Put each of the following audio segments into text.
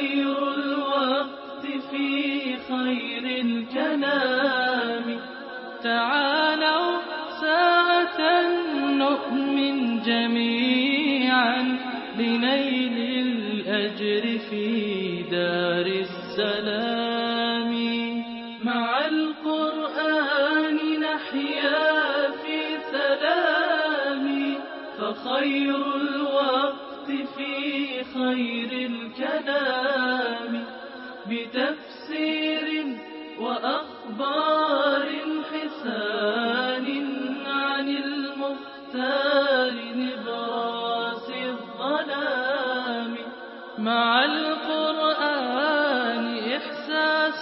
فخير الوقت في خير الكلام. تعالوا ساعة نؤمن جميعا لنيل الأجر في دار السلام. مع القرآن نحيا في سلام، فخير الوقت في خير الكلام. بتفسير وأخبار حسان عن المختار نبراس الظلام. مع القرآن إحساس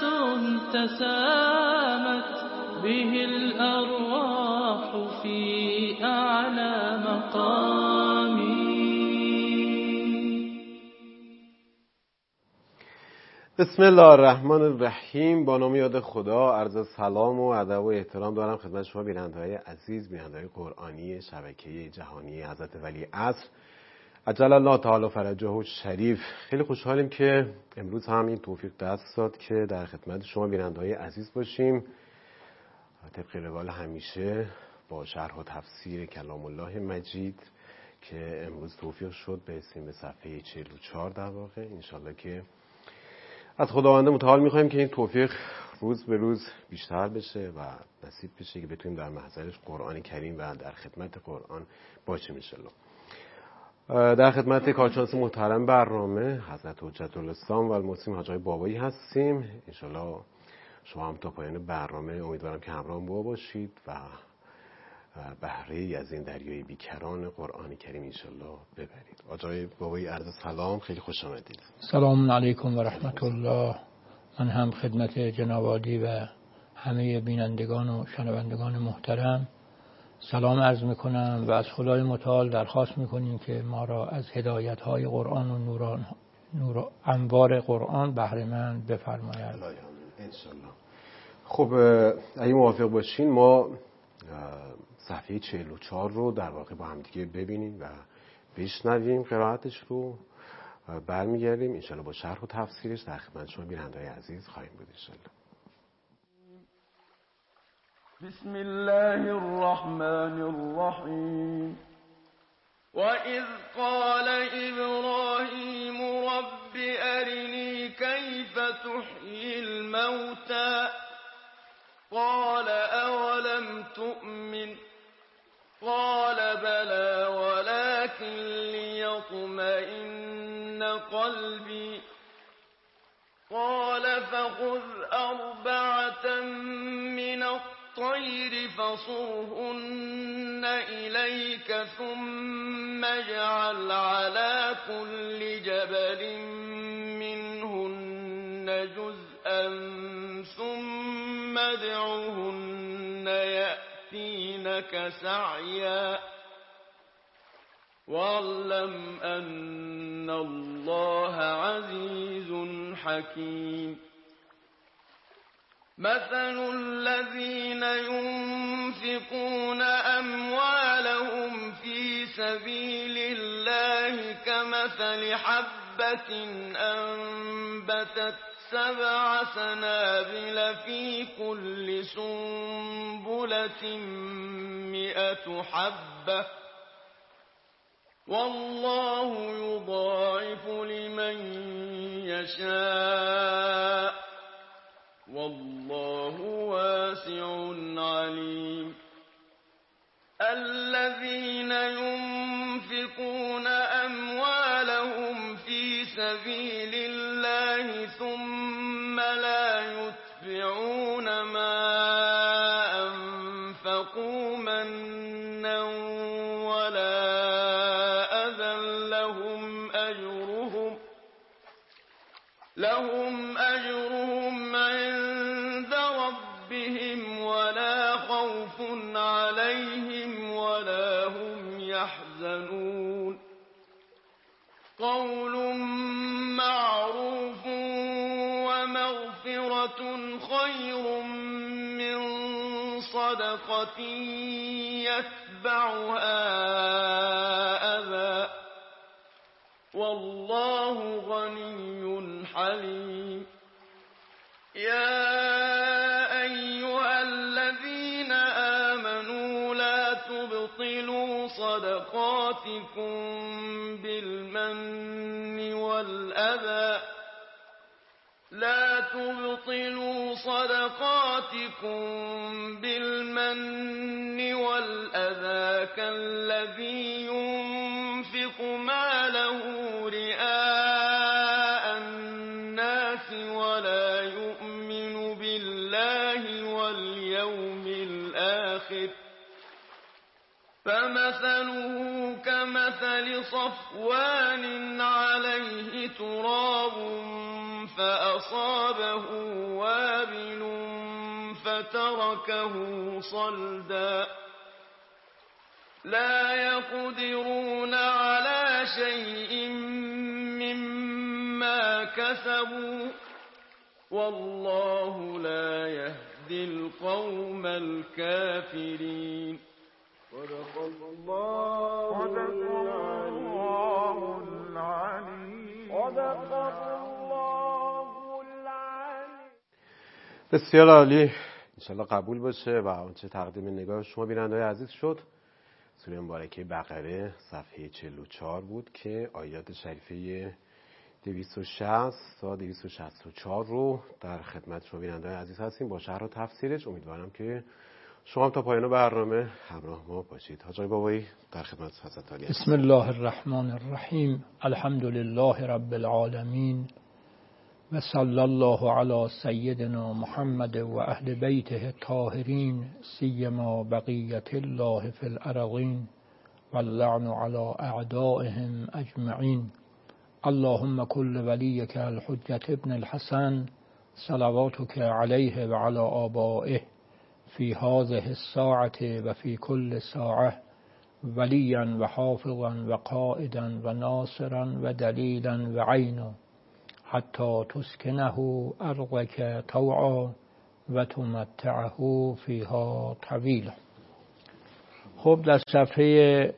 تسامت به الأرواح في أعلى مقام. بسم الله الرحمن الرحیم. با نام یاد خدا، عرض سلام و ادب و احترام دارم خدمت شما بیننده‌های عزیز، بیننده‌های قرآنی شبکه جهانی حضرت ولی عصر عجل الله تعالی فرجه شریف. خیلی خوشحالیم که امروز هم این توفیق دست داد که در خدمت شما بیننده‌های عزیز باشیم، طبق روال همیشه با شرح و تفسیر کلام الله مجید که امروز توفیق شد برسیم به صفحه 44 در واقع. انشالله که از خداوند متعال می‌خوایم که این توفیق روز به روز بیشتر بشه و نصیب بشه که بتونیم در محضرش قرآن کریم و در خدمت قرآن باشیم انشالله. در خدمت کارشناس محترم برنامه حضرت حجت الاسلام و المسلمین حاج آقای بابایی هستیم. انشالله شما هم تا پایان برنامه امیدوارم که همراه با باشید و بهره از این دریای بیکران قرآن کریم انشالله ببرید. آقای بابایی عرض سلام، خیلی خوش آمدید. سلام علیکم و رحمت الله. من هم خدمت جناب عالی و همه بینندگان و شنوندگان محترم سلام عرض میکنم و از خدای متعال درخواست میکنیم که ما را از هدایت‌های قرآن و نور انوار قرآن بهره مند بفرماید. انشالله. خب اگه موافق باشین ما صفحه 44 رو در واقع با هم دیگه ببینیم و بشنویم قرائتش رو، برمیگردیم انشالله با شرح و تفسیرش در خدمت شما بیننده‌های عزیز خواهیم بود انشالله. بسم الله الرحمن الرحیم. وَإِذْ قَالَ إِبْرَاهِيمُ رَبِّ أَرِنِي كَيْفَ تُحْيِي الْمَوْتَى قَالَ أَوَلَمْ تُؤْمِنْ قَالَ بَلَى وَلَكِنْ لِيَطْمَئِنَّ قَلْبِي قَالَ فَخُذْ أَرْبَعَةً مِنَ الطَّيْرِ فَصُرْهُنَّ إِلَيْكَ ثُمَّ اجْعَلْ عَلَى كُلِّ جَبَلٍ مِّنْهُنَّ جُزْءًا ثُمَّ ادْعُهُنَّ يَأْتِينَكَ سَعْيًا وَاعْلَمْ أَنَّ اللَّهَ عَزِيزٌ حَكِيمٌ. مَثَلُ الَّذِينَ يُنْفِقُونَ أَمْوَالَهُمْ فِي سَبِيلِ اللَّهِ كَمَثَلِ حَبَّةٍ أَنبَتَتْ 7 سَنَابِلَ فِي كُلِّ سُنبُلَةٍ 100 حَبَّةٍ وَاللَّهُ يُضَاعِفُ لِمَن يَشَاءُ وَاللَّهُ وَاسِعٌ عَلِيمٌ. الَّذِينَ يُنْفِقُونَ أَمْوَالَهُمْ فِي سَبِيلِ اللَّهِ ثُمَّ لَا يُتْبِعُونَ مَا أَنفَقُوا مَنًّا وَلَا أَذًى لَهُمْ أَجْرُهُمْ عِندَ رَبِّهِمْ وَلَا خَوْفٌ عَلَيْهِمْ وَلَا هُمْ يَحْزَنُونَ. قَوْلٌ مَّعْرُوفٌ وَمَغْفِرَةٌ خَيْرٌ مِّن صَدَقَةٍ يَتْبَعُهَا أَذًى وَاللَّهُ غَنِيٌّ تبطلوا صدقاتكم بالمن والأذى كالذي ينفق ماله رئاء الناس ولا يؤمن بالله واليوم الآخر فمثله كمثل صفوان عليه تراب فأصابه وابل فتركه صلدا لا يقدرون على شيء مما كسبوا والله لا يهدي القوم الكافرين. صدق الله العلي. بسیار عالی، انشالله قبول باشه و آنچه تقدیم نگاه شما بیننده‌های عزیز شد سوره مبارکه بقره صفحه 44 بود که آیات شریفه 260 تا 264 رو در خدمت شما بیننده‌های عزیز هستیم با شرح و تفسیرش. امیدوارم که شما هم تا پایان برنامه همراه ما باشید. حاج بابایی در خدمت حضرت علی. بسم الله الرحمن الرحیم. الحمد لله رب العالمین و صلی الله علی سیدنا محمد و اهل بیته الطاهرین سیما بقیت الله فی الارضین واللعن علی اعدائهم اجمعین. اللهم كل وليك الحجة ابن الحسن صلواتك عليه وعلى آبائه في هذه الساعة وفي كل ساعة وليا وحافظا وقائدا وناصرا ودليلا وعينا حتى تسكنه أرضك طوعا وتمتعه فيها طويلا. خب در صفحه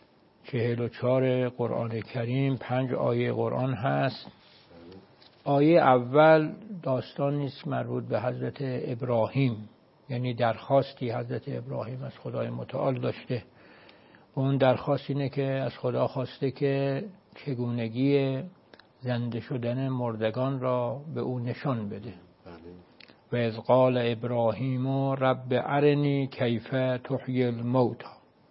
44 قرآن کریم 5 آیه قرآن هست. آیه اول داستان نیست مربوط به حضرت ابراهیم، یعنی درخواستی حضرت ابراهیم از خدای متعال داشته. اون درخواست اینه که از خدا خواسته که چگونگی زنده شدن مردگان را به او نشان بده. و اذ قال ابراهیم رب ارنی کیف تحیی الموتى.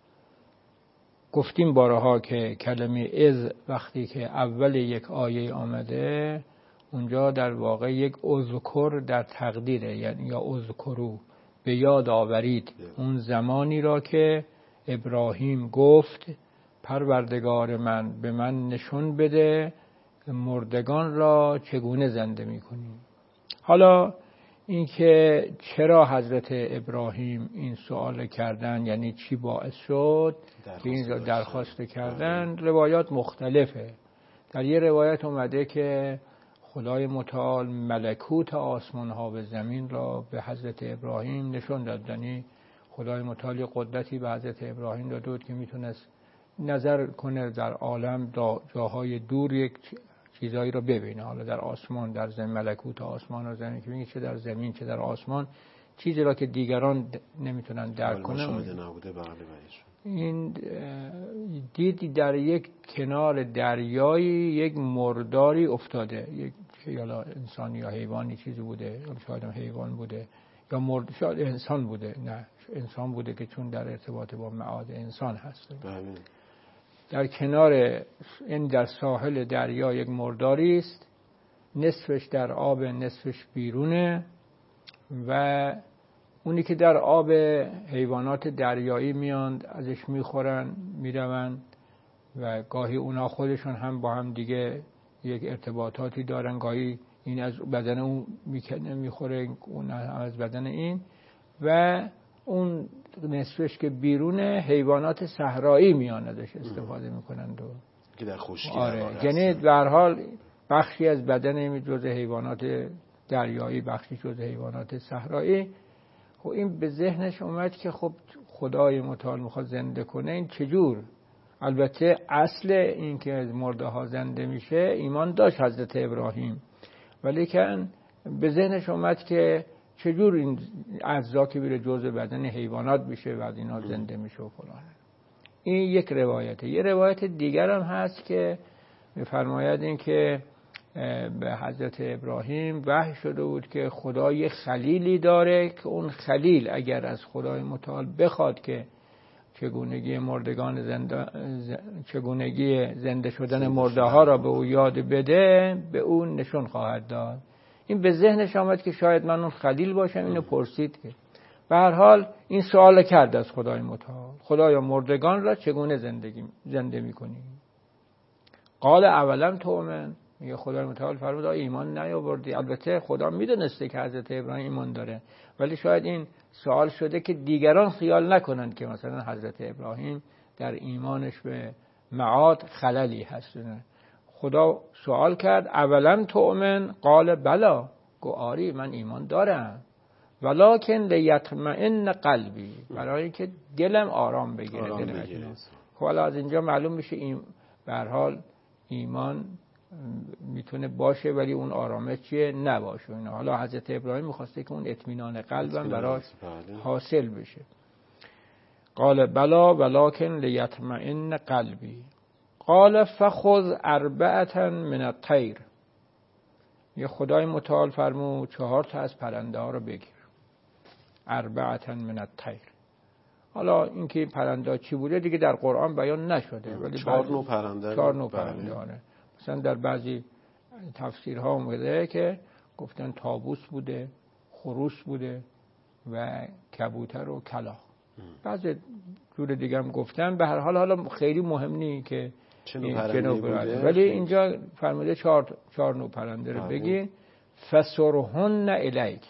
گفتیم بارها که کلمه از وقتی که اول یک آیه آمده اونجا در واقع یک اذکر در تقدیره، یعنی یا اذکرو به یاد آورید اون زمانی را که ابراهیم گفت پروردگار من به من نشون بده مردگان را چگونه زنده می‌کنی. حالا اینکه چرا حضرت ابراهیم این سوال کردن، یعنی چی باعث شد که این درخواست کردن، روایات مختلفه. در یه روایت اومده که خدای متعال ملکوت آسمان ها و زمین را به حضرت ابراهیم نشون داد، یعنی خدای متعال قدرتی به حضرت ابراهیم داده بود که میتونست نظر کنه در عالم جاهای دور یک چیزایی رو ببینه. حالا در آسمان، در زمین، ملکوت آسمان و زمین که چه در زمین چه در آسمان، چیزی را که دیگران نمیتونن درک کنن. این دیدی در یک کنار دریایی یک مرداری افتاده، یک یا انسان یا حیوانی چیزی بوده، شاید حیوان بوده یا شاید انسان بوده، نه انسان بوده که چون در ارتباط با معاد انسان هست. در کنار این در ساحل دریا یک مرداری است، نصفش در آب نصفش بیرونه و اونی که در آب حیوانات دریایی میاند ازش میخورن میرون و گاهی اونا خودشون هم با هم دیگه یک ارتباطاتی دارن، گاهی این از بدن اون میکنه میخوره اون از بدن این، و اون نصفش که بیرونه حیوانات صحرایی میان ازش استفاده میکنن که در خشکی. یعنی به هر حال بخشی از بدن جزء حیوانات دریایی، بخشی جزء حیوانات صحرایی. خب این به ذهنش اومد که خب خدای متعال میخواد زنده کنه، این چجور؟ البته اصل این که از مرده ها زنده میشه ایمان داشت حضرت ابراهیم، ولی که به ذهنش اومد که چجور این اجزا که میره جزء بدن حیوانات میشه و اینا زنده میشه و فلان. این یک روایته. یه روایت دیگر هم هست که می‌فرماید این که به حضرت ابراهیم وحی شده بود که خدا یه خلیلی داره که اون خلیل اگر از خدای متعال بخواد که چگونگی زنده شدن مرده ها را به او یاد بده، به اون نشون خواهد داد. این به ذهنش آمد که شاید من اون خلیل باشم. اینو پرسید که به هر حال این سوال کرد از خدای متعال: خدایا مردگان را چگونه زنده می‌کنی؟ قال اولم تؤمن، میگه خدای متعال فرمود ایمان نیاوردی. البته خدا میدونسته که حضرت ابراهیم ایمان داره، ولی شاید این سوال شده که دیگران خیال نکنند که مثلا حضرت ابراهیم در ایمانش به معاد خللی هست. خدا سوال کرد اولم تؤمن قال بلا، گو آری من ایمان دارم، ولکن لیطمئن قلبی، برای اینکه دلم آرام بگیره. خب حالا از اینجا معلوم میشه این به هر حال ایمان میتونه باشه ولی اون آرامش چیه نباشه. اینا حالا حضرت ابراهیم میخواسته که اون اطمینان قلبم براش حاصل بشه. قال بلا ولکن لیطمئن قلبی. قال فخذ 4 من الطیر، یه خدای متعال فرمود 4 از پرنده ها رو بگیر. 4 من الطیر. حالا اینکه پرنده چی بوده دیگه در قرآن بیان نشده، ولی 4 نوع پرنده 4 نوع پرنده آره. مثلا در بعضی تفسیرها اومده که گفتن طاووس بوده، خروس بوده و کبوتر و کلاغ. بعضی جور دیگه هم گفتن. به هر حال حالا خیلی مهم نیست که چه نوع بوده، ولی اینجا فرموده 4 نوع پرنده رو بگی. فسرهن الیک.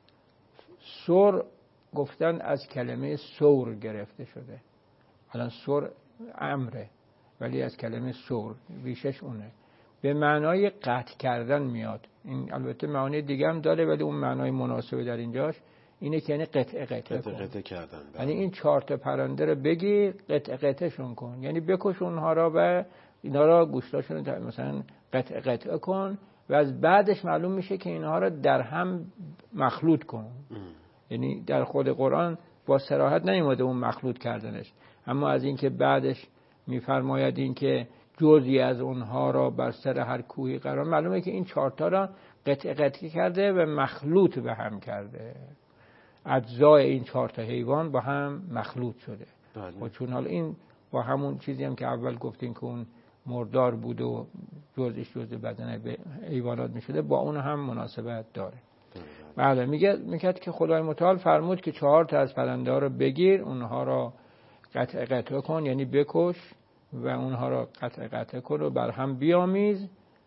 سر گفتن از کلمه سور گرفته شده. الان سور امره ولی از کلمه سور ریشش اونه، به معنای قطع کردن میاد. این البته معانی دیگه هم داره ولی اون معنای مناسبه در اینجاش اینه که یعنی قطع کردن. یعنی این 4 پرنده رو بگیر قطعشون کن، یعنی بکش اونها را و اینا را گوشتاشون رو مثلا قطع کن و از بعدش معلوم میشه که اینها را در هم مخلوط کن. یعنی در خود قرآن با صراحت نیومده اون مخلوط کردنش، اما از اینکه بعدش میفرماید این که جزئی از اونها را بر سر هر کوهی قرار، معلومه که این 4 را قطع کرده و مخلوط به هم کرده. اجزای این 4 حیوان با هم مخلوط شده. و چون حالا این با همون چیزی هم که اول گفتیم که اون مردار بود و جزء بدن حیوانات میشده با اون هم مناسبت داره. بله میگه که خدای متعال فرمود که 4 از پرنده ها رو بگیر، اونها را قطع کن، یعنی بکش و اونها را قطع کن و بر هم بیامیز.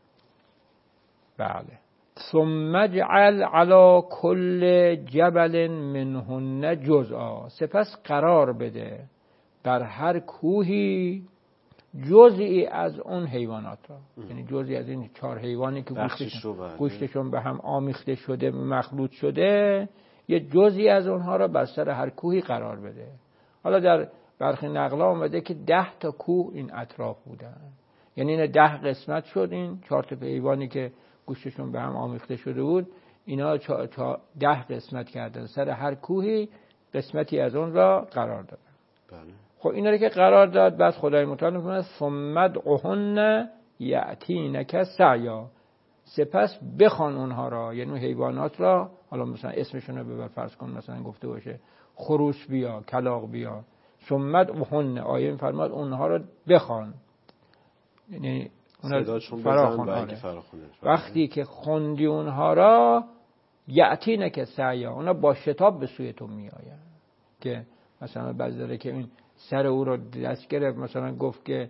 بله. ثم اجعل علی کل جبل منهن جزءا، سپس قرار بده بر هر کوهی جزئی از اون حیوانات را، یعنی جزئی از این 4 حیوانی که گوشتشون به هم آمیخته شده مخلوط شده، یه جزئی از اونها را بر سر هر کوهی قرار بده. حالا در برخی نقلا اومده که 10 کوه این اطراف بودن، یعنی این 10 قسمت شد. این 4 حیوانی که گوشتشون به هم آمیخته شده بود اینا 10 قسمت کردن، سر هر کوهی قسمتی از اون را قرار دادن. بله. خب اینا رو که قرار داد، بعد خدای متعال میگه ثم ادعهن یأتینک سعیا، سپس بخوان اونها را، یعنی حیوانات را، حالا مثلا اسمشون رو ببر فرض کن مثلا گفته باشه خروس بیا، کلاغ بیا، ثم ادعهن، آیه میفرماد اونها را بخوان، یعنی صداشون فراخوان. وقتی که خوندی اونها را یأتینک سعیا، اونا با شتاب به سوی تو میآیند. که مثلا بعضی داره که این سر او رو دست گرفت، مثلا گفت که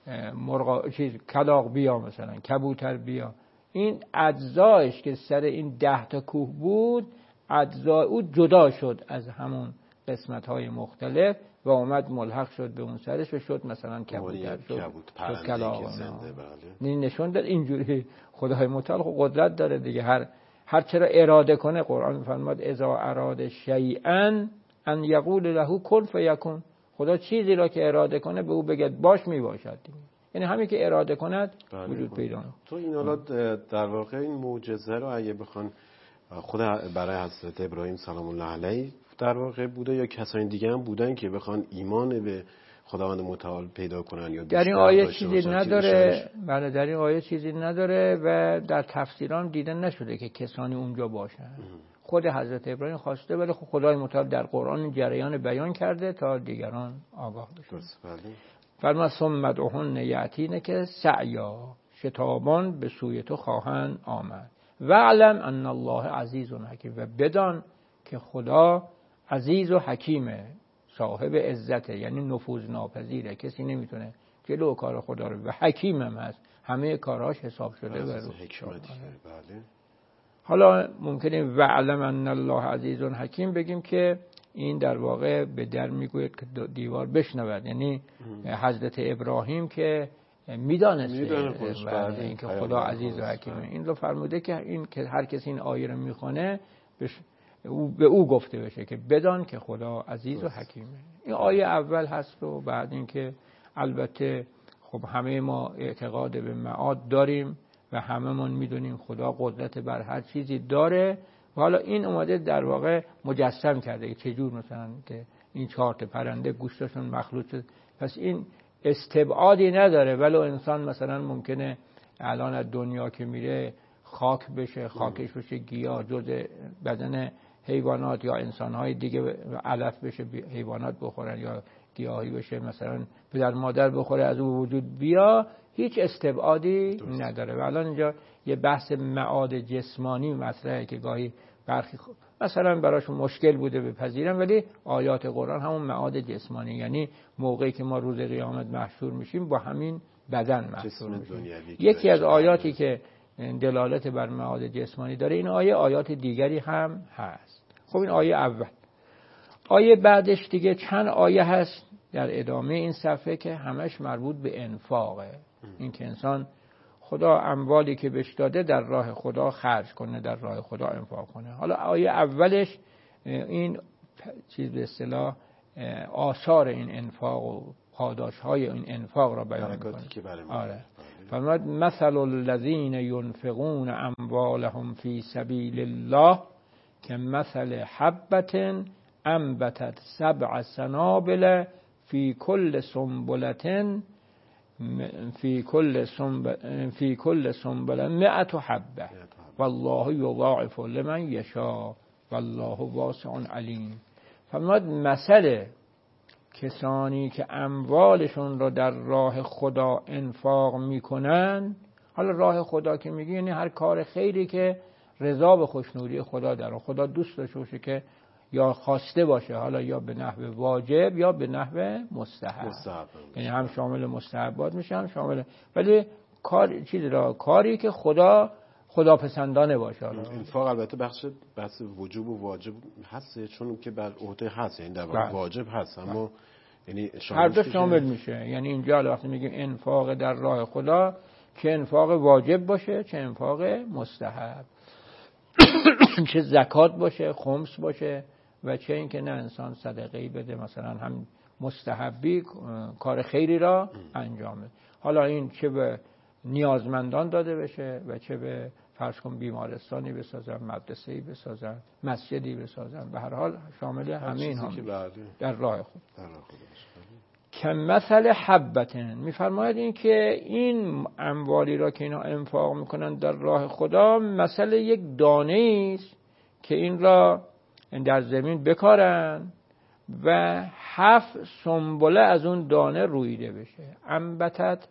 کلاغ بیا، مثلا کبوتر بیا. این اجزایش که سر این 10 کوه بود، اجزای او جدا شد از همون قسمت‌های مختلف و اومد ملحق شد به اون سرش و شد مثلا کبوتر، شد کلاغ. این نشون داد اینجوری خدای متعال قدرت داره دیگه. هر چرا اراده کنه، قرآن می‌فرماد اذا اراد شیئا ان یقول له کن فیکون. خدا چیزی را که اراده کنه به او بگد باش میباشد. یعنی همین که اراده کند وجود پیدا کنه. تو این حالا در واقع این معجزه رو اگه بخوان خود برای حضرت ابراهیم سلام الله علیه در واقع بوده یا کسانی دیگه هم بودن که بخوان ایمان به خداوند متعال پیدا کنن یا در این آیه چیزی نداره؟ بله در این آیه چیزی نداره و در تفسیران دیده نشده که کسانی اونجا باشن. خود حضرت ابراهیم خواسته ولی خدای متعال در قرآن این جریان بیان کرده تا دیگران آگاه بشن. فرما ثم ادعهن یأتینک سعیا، شتابان به سوی تو خواهند آمد. واعلم ان الله عزیز و حکیم، و بدان که خدا عزیز و حکیمه، صاحب عزته، یعنی نفوذ ناپذیره، کسی نمیتونه جلو کار خدا رو، و حکیم هم هست، همه کاراش حساب شده و بله. حالا ممکنه واعلم ان الله عزیز و حکیم بگیم که این در واقع به در میگوید که دیوار بشنود، یعنی حضرت ابراهیم که میدانسته اینکه خدا عزیز و حکیمه. این رو فرموده که این که هر کسی این آیه رو میخونه به او گفته بشه که بدان که خدا عزیز و حکیمه. این آیه اول هست و بعد این که البته خب همه ما اعتقاد به معاد داریم و هممون میدونیم خدا قدرت بر هر چیزی داره و حالا این اومده در واقع مجسم کرده که چجور مثلا که این 4 تا پرنده گوشتشون مخلوط شد. پس این استبعادی نداره، ولی انسان مثلا ممکنه الان از دنیا که میره خاک بشه، خاکش بشه گیاه، جز بدن حیوانات یا انسانهای دیگه علف بشه، حیوانات بخورن یا گیاهی بشه مثلا پدر مادر بخوره از او وجود بیا، هیچ استبعادی نداره. و الان اینجا یه بحث معاد جسمانی مطرحه که گاهی برخی مثلا براشون مشکل بوده بپذیرن، ولی آیات قرآن همون معاد جسمانی، یعنی موقعی که ما روز قیامت محشور میشیم با همین بدن محشور میشیم. یکی از آیاتی که دلالت بر معاد جسمانی داره این آیات دیگری هم هست. خب این آیه اول. آیه بعدش دیگه چند آیه هست در ادامه این صفحه که همش مربوط به انفاقه. این که انسان خدا اموالی که بهش داده در راه خدا خرج کنه، در راه خدا انفاق کنه. حالا آیه اولش این چیز به اصطلاح آثار این انفاق و پاداش‌های این انفاق را بیان می‌کنه. آره. فرمود مثل الذین ينفقون اموالهم فی سبیل الله که مثل حبة انبتت 7 سنابل فی کل سنبلة فی کل سنبله 100 حبه والله یضاعف لمن یشاء والله واسع علیم. فرمود مثل کسانی که اموالشون را در راه خدا انفاق میکنن. حالا راه خدا که میگی یعنی هر کار خیری که رضا به خوشنودی خدا داره، خدا دوست داشته باشه که یا خواسته باشه، حالا یا به نحو واجب یا به نحو مستحب. یعنی هم شامل مستحبات میشه هم شامل، ولی کاری که خدا پسندانه باشه. انفاق البته بحث وجوب و واجب هست، چون که بر عهده هست، یعنی در واقع واجب هست، اما یعنی هر دو شامل میشه. یعنی اینجا وقتی میگیم انفاق در راه خدا، چه انفاق واجب باشه چه انفاق مستحب، چه زکات باشه، خمس باشه، و چه اینکه نه انسان صدقه‌ای بده، مثلا هم مستحبی کار خیری را انجامه. حالا این چه به نیازمندان داده بشه و چه به فرض کن بیمارستانی بسازن، مدرسه‌ای بسازن، مسجدی بسازن، به هر حال شامل همه اینها در راه خود. که مثل حبتن میفرماید این که این اموالی را که اینا انفاق میکنن در راه خدا مثل یک دانه است که این را در زمین بکارن و 7 سنبله از اون دانه رویده بشه. انبتت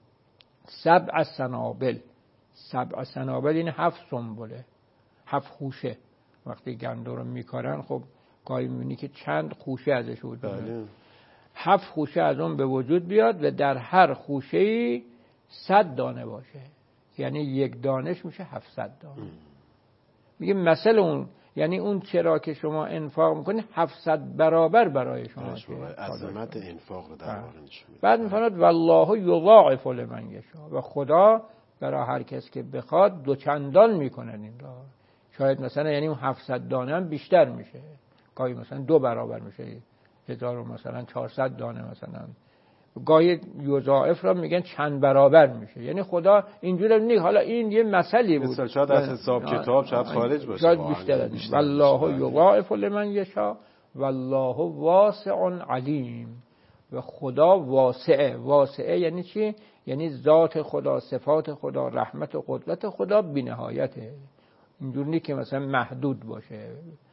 7 سنابل. 7 سنابل این 7 سنبله، 7 خوشه. وقتی گندم رو میکارن خب گاهی میبینی که چند خوشه ازش وجود میاد. 7 خوشه از اون به وجود بیاد و در هر خوشه‌ای 100 دانه باشه، یعنی یک دانش میشه 700 دانه. میگه مثل اون، یعنی اون چرا که شما انفاق میکنید 700 برابر برای شما عظمت انفاق رو در واقع نشون میده. بعد میفرماد والله یضاعف لمن یشاء، و خدا برای هر کس که بخواد 2 چندان میکنه این را. شاید مثلا یعنی اون 700 دانه هم بیشتر میشه، گاهی مثلا 2 برابر میشه، 1000 مثلا 400 دانه مثلا گاهی یضاعف را میگن چند برابر میشه، یعنی خدا اینجوری نیست. حالا این یه مسئله بود، مثلا شاید از حساب کتاب شاید خارج باشه، شاید بیشتر والله یضاعف لمن یشاء والله واسع علیم. و خدا واسعه. واسعه یعنی چی؟ یعنی ذات خدا، صفات خدا، رحمت و قدرت خدا بی‌نهایته، اینجوری نیست که مثلا محدود باشه،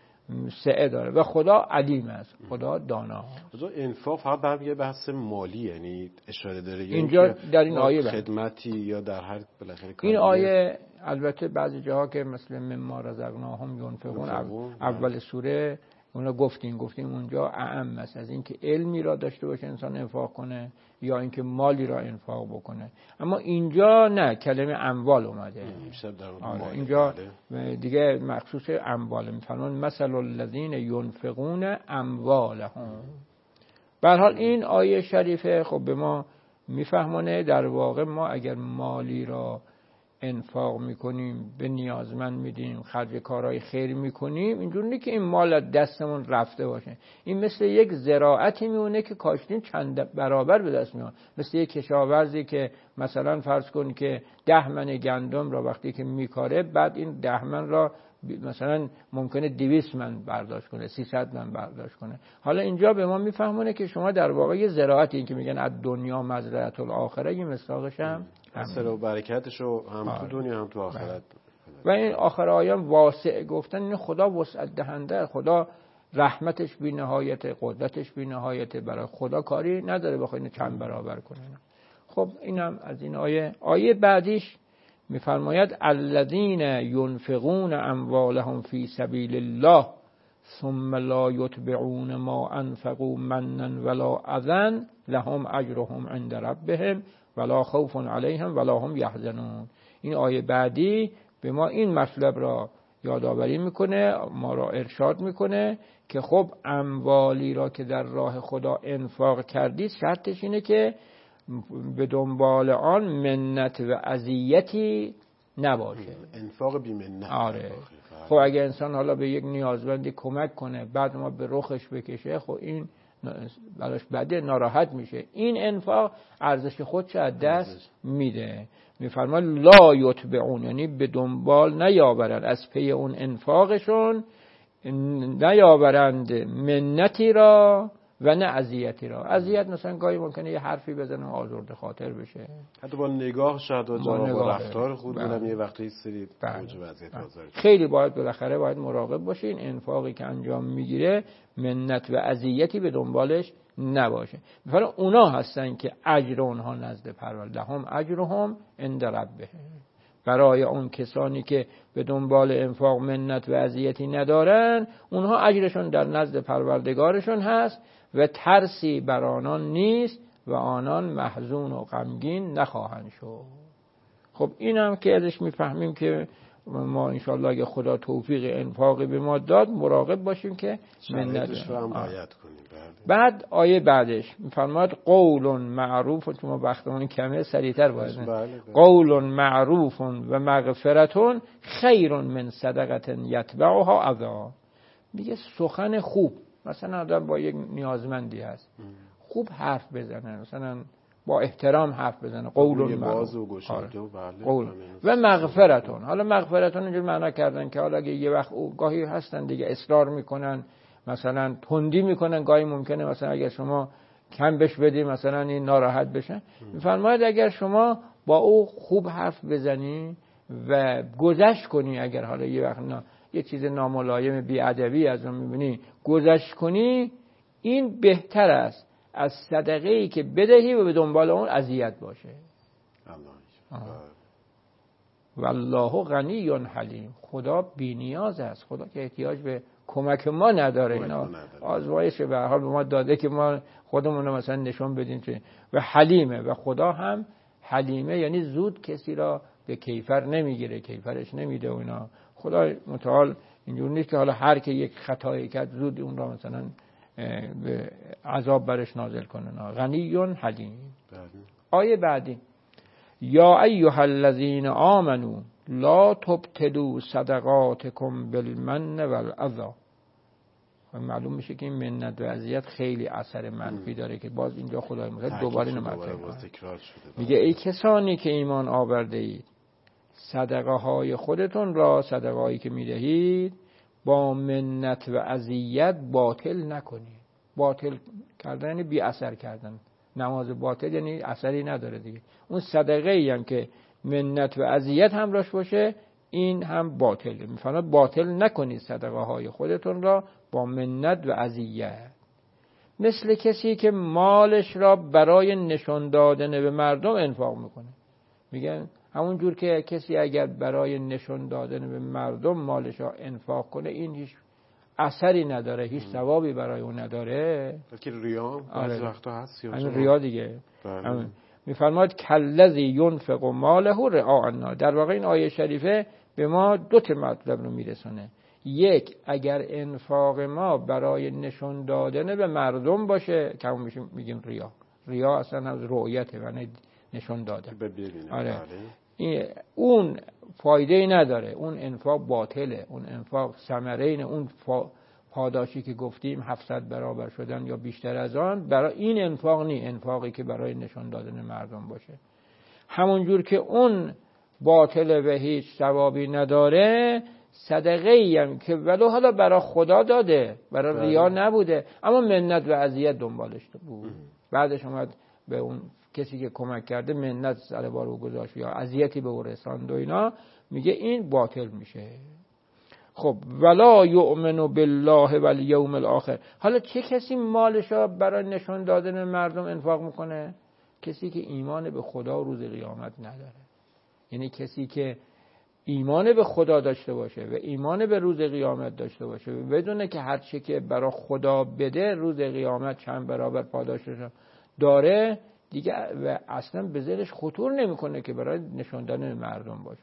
سعه داره. و خدا علیم است، خدا دانا. انفاق فقط برمیگه بحث مالی، یعنی اشاره داره اینجا در این آیه خدمتی یا در هر بالاخره این آیه. البته بعضی جاها که مثل مما رزقناهم ينفقون اول سوره اونا گفتیم اونجا اعم است از اینکه علمی را داشته باشه انسان انفاق کنه یا اینکه مالی را انفاق بکنه. اما اینجا نه، کلمه اموال اومده. اینجا دیگه مخصوص اموال. میفرمان مثل الذین ينفقون اموالهم. به هر حال این آیه شریفه خب به ما میفهمونه در واقع ما اگر مالی را انفاق میکنیم، به نیازمند میدیم، خرج کارهای خیر میکنیم، اینجور نیست که این مال از دستمون رفته باشه. این مثل یک زراعتی میمونه که کاشتیم چند برابر به دست میاد. مثل یک کشاورزی که مثلا فرض کن که 10 من گندم را وقتی که میکاره، بعد این 10 من را مثلا ممکنه 200 من برداشت کنه، 300 من برداشت کنه. حالا اینجا به ما میفهمونه که شما در واقع یه زراعتی، این که میگن از دنیا مزرعه الاخره، این مثالش هم اثر و برکتشو هم تو دنیا هم تو آخرت. و این آخر آیان واسع گفتن، این خدا وسعت دهنده، خدا رحمتش بی نهایت، قدرتش بی نهایت، برای خدا کاری نداره بخواد چند برابر کنه. خب اینم از این آیه. آیه بعدیش میفرماید الذین ينفقون اموالهم فی سبیل الله ثم لا یتبعون ما انفقوا منا ولا اذى لهم اجرهم عند ربهم ولا خوف علیهم ولا هم یحزنون. این آیه بعدی به ما این مطلب را یادآوری میکنه، ما را ارشاد میکنه که خب اموالی را که در راه خدا انفاق کردید شرطش اینه که به دنبال آن منت و اذیتی نباشه. انفاق بی منت. آره. خب اگه انسان حالا به یک نیازمندی کمک کنه بعد ما به رخش بکشه، خب این براش بده، ناراحت میشه. این انفاق ارزش خودش از دست میده. میفرماد لا یتبعون، یعنی به دنبال نیاورند از پی اون انفاقشون، نیاورند منتی را و نه اذیتی را. اذیت مثلا گاهی ممکنه یه حرفی بزنه آزرده خاطر بشه، حتی با نگاه شاید با رفتار خود بودم یه وقتی سری موجب اذیت آزار. خیلی بالاخره باید مراقب باشین انفاقی که انجام میگیره منت و اذیتی به دنبالش نباشه. مثلا اونا هستن که اجر اونها نزد پروردگار، هم اجرهم عند ربهم. برای اون کسانی که به دنبال انفاق منت و اذیتی ندارن، اونها اجرشون در نزد پروردگارشون هست و ترسی بر آنان نیست و آنان محزون و غمگین نخواهند شد. خب اینم که ازش میفهمیم که ما انشاءالله اگه خدا توفیق انفاقی به ما داد مراقب باشیم که منتش رو هم رعایت کنیم. بعد آیه بعدش میفرماد قول معروف، چون ما وقتمون کمه سریعتر باید. قول معروف و مغفرت خیر من صدقه یتبعها اذی. میگه سخن خوب، مثلا آدم با یک نیازمندی هست خوب حرف بزنه، مثلا با احترام حرف بزنه، قول معروف و مغفرتون. حالا مغفرتون اینجور معنا کردن که حالا اگه یه وقت گاهی هستن دیگه اصرار میکنن، مثلا تندی میکنن، گاهی ممکنه مثلا اگر شما کم بش بدی مثلا این ناراحت بشن. میفرماید اگر شما با او خوب حرف بزنی و گذشت کنی، اگر حالا یه وقت یه چیز ناملایم بی‌ادبی از اون میبینی گذشت کنی، این بهتر است از صدقه‌ای که بدهی و به دنبال اون اذیت باشه. والله غنی حلیم. خدا بی‌نیاز است، خدا که احتیاج به کمک ما نداره. اینا آزمایش به هر حال به ما داده که ما خودمون رو مثلا نشون بدیم چه. و حلیمه، و خدا هم حلیمه، یعنی زود کسی را به کیفر نمیگیره، کیفرش نمیده و اینا. خدا متعال اینجور نیست که حالا هر که یک خطایی کرد زود اون را مثلا به عذاب برش نازل کنه. غنی حلیم. آیه بعدی یا ایها الذین آمنوا لا تبطلوا صدقاتکم بالمن والاذی. معلوم میشه که این منت و اذیت خیلی اثر منفی داره که باز اینجا خدای میخواد دوباره تکرار شده. میگه ای کسانی که ایمان آورده اید صدقه های خودتون را، صدقه هایی که میدهید، با منت و اذیت باطل نکنید. باطل کردن یعنی بی اثر کردن. نماز باطل یعنی اثری نداره دیگه. اون صدقه ای هم که منت و اذیت همراهش باشه این هم باطله. میفرماید باطل نکنید صدقه های خودتون را با منت و اذیت. مثل کسی که مالش را برای نشان دادن به مردم انفاق میکنه. میگن همون جور که کسی اگر برای نشان دادن به مردم مالش را انفاق کنه این هیچ اثری نداره، هیچ ثوابی برای اون نداره. بلکه ریا بعضی وقتا هست. همین ریا دیگه. میفرماید کلذی ینفق ماله رعاء الناس. در واقع این آیه شریفه به ما دو تا مطلب رو میرسونه. یک، اگر انفاق ما برای نشان دادن به مردم باشه که همون میگیم ریا. ریا اصلا از رؤیته، یعنی نشان دادن. آره. اون فایده ای نداره، اون انفاق باطله، اون انفاق ثمره اینه، اون پاداشی که گفتیم 700 برابر شدن یا بیشتر از آن برای این انفاق نی، انفاقی که برای نشان دادن مردم باشه. همون جور که اون باطله و هیچ ثوابی نداره، صدقه ای هم که ولو حالا برای خدا داده، برای ریا نبوده، اما منت و اذیت دنبالش بود. بعدش اومد به اون کسی که کمک کرده منت سر بار او گذاشت یا اذیتی به او رساند و اینا، میگه این باطل میشه. خب ولا یؤمن بالله والیوم الاخر. حالا چه کسی مالشو برای نشان دادن مردم انفاق میکنه؟ کسی که ایمان به خدا و روز قیامت نداره. یعنی کسی که ایمان به خدا داشته باشه و ایمان به روز قیامت داشته باشه و بدونه که هر چی که برای خدا بده روز قیامت چند برابر پاداشش داره دیگه، و اصلا به ذهنش خطور نمیکنه که برای نشان دادن مردم باشه.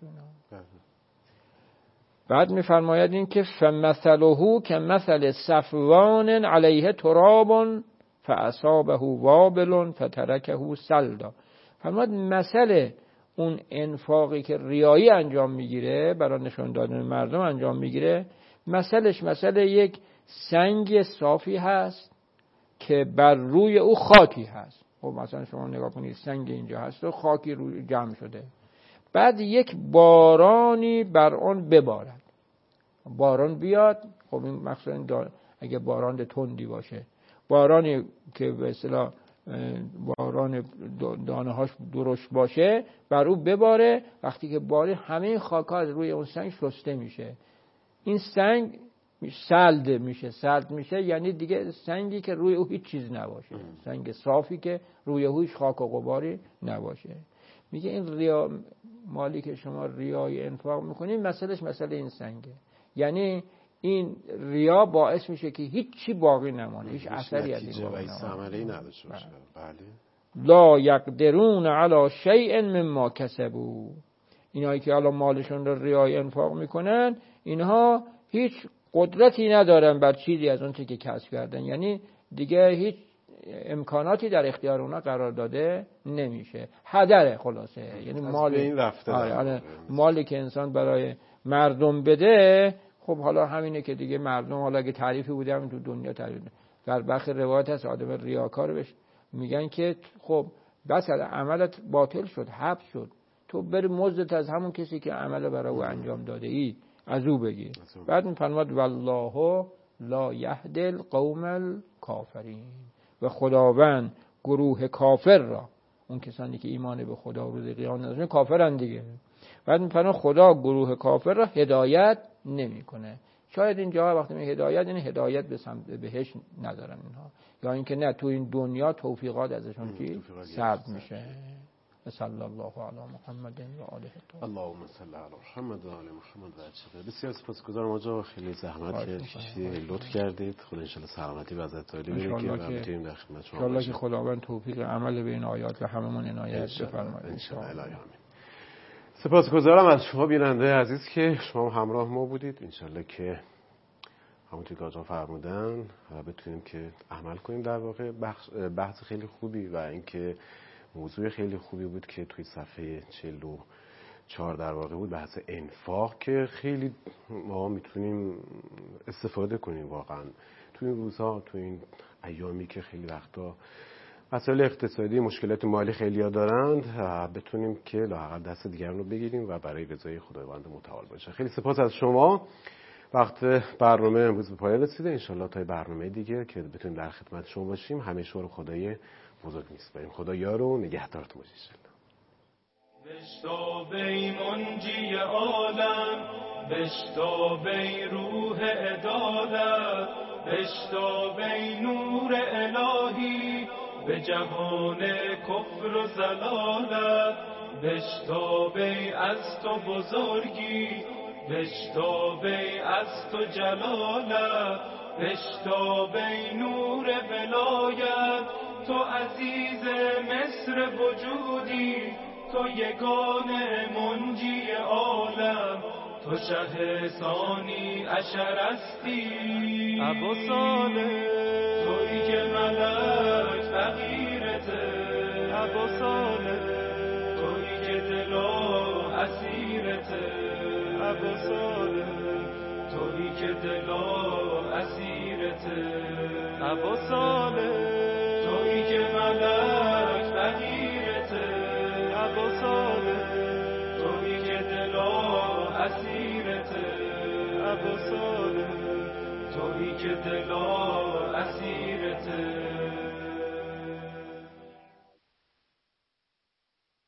بعد میفرماید این که فمثله که مثل صفوان علیه تراب فاصابه وابل فترکه سلدا. فرماید مثل اون انفاقی که ریایی انجام میگیره، برای نشان دادن مردم انجام میگیره، مثلش مثل یک سنگ صافی هست که بر روی او خاکی هست. خب مثلا شما نگاه کنید سنگ اینجا هست و خاکی روی جمع شده، بعد یک بارانی بر اون ببارد، باران بیاد. خب این مخصوصا اگه باران تندی باشه، بارانی که به اصطلاح باران دانه هاش درشت باشه بر او بباره، وقتی که باره همه این خاک‌ها از روی اون سنگ شسته میشه. این سنگ سلد میشه یعنی دیگه سنگی که روی او هیچ چیز نباشه، سنگ صافی که روی او هیچ خاک و غباری نباشه. میگه این ریا، مالی که شما ریای انفاق میکنید مثلش مثل این سنگه، یعنی این ریا باعث میشه که هیچ چی باقی نمانه، هیچ اثری از این باقی نمانه. بله. لا یقدرون علی شیء مما کسبوا. اینایی که الان مالشون رو ریای انفاق میکنن اینها هیچ قدرتی ندارن بر چیزی از اون چیزی که کسب کردن، یعنی دیگه هیچ امکاناتی در اختیار اونا قرار داده نمیشه. هدره خلاصه، یعنی مال این رفته. مالی که انسان برای مردم بده، خب حالا همینه که دیگه مردم، حالا اگه تعریفی بوده همین تو دنیا تعریف، در برخی روایت هست آدم ریاکار بشه میگن که خب بس عملت باطل شد، حبس شد، تو بری مزدت از همون کسی که عمل برای او انجام داده ای از او بگیر. بعد میفرماد والله لا یهدی القوم الکافرین. و خداوند گروه کافر را، اون کسانی که ایمان به خدا و روز قیامت ندارن کافرن دیگه، بعد میفرماد خدا گروه کافر را هدایت نمیکنه. شاید اینجا وقتی میگه هدایت یعنی هدایت به سمت بهشت ندارن اینها، یا اینکه نه تو این دنیا توفیقات ازشون چی سلب میشه. صلی الله علی محمد و آله الطاهرین. اللهم صل علی محمد و آل محمد و اجمعین. بسیار سپاسگزارم آقا، خیلی زحمت کشیدید، لطف کردید. خدا ان شاءالله سلامتی و عزت عالی بده که بتونیم در خدمت شما باشیم. ان شاءالله که خداوند توفیق عمل به این آیات و هممون عنایت بفرماید ان شاءالله. سپاسگزارم از شما بیننده عزیز که شما همراه ما بودید. ان شاءالله که همونطور که آقا فرمودن بتونیم که عمل کنیم. در واقع بحث خیلی خوبی و اینکه موضوع خیلی خوبی بود که توی صفحه 44 در واقع بود، بحث انفاق، که خیلی ما میتونیم استفاده کنیم واقعا تو این روزها، تو این ایامی که خیلی وقتا مسائل اقتصادی، مشکلات مالی خیلی‌ها دارند، بتونیم که لااقل دست دیگران رو بگیریم و برای رضای خداوند متعال باشه. خیلی سپاس از شما. وقت برنامه امروز به پایان رسیده. انشالله تا برنامه دیگه که بتونیم در خدمت شما باشیم. همه شما رو خدای بزرگ می‌سپاریم. خدا یار و نگهدارتون باشه انشالله. بشتاب ای منجی عالم، بشتاب ای روح عدالت، بشتاب ای نور الهی به جهان کفر و ضلالت، بشتاب ای از تو بزرگی، بشتاب ای از تو جلالت، بشتاب ای نور ولایت، تو عزیز مصر وجودی، تو یگانه منجی عالم، تو شه ثانی عشرستی، ابو صالح تویی که ملک فقیرته، ابو صالح تویی که دلا اسیرته، ابو صالح تویی که دلا اسیرته، ابو صالح تویی که ملک فقیرته، ابو صالح تویی که دلا اسیرته، ابو صالح تویی که دلا اسیرته.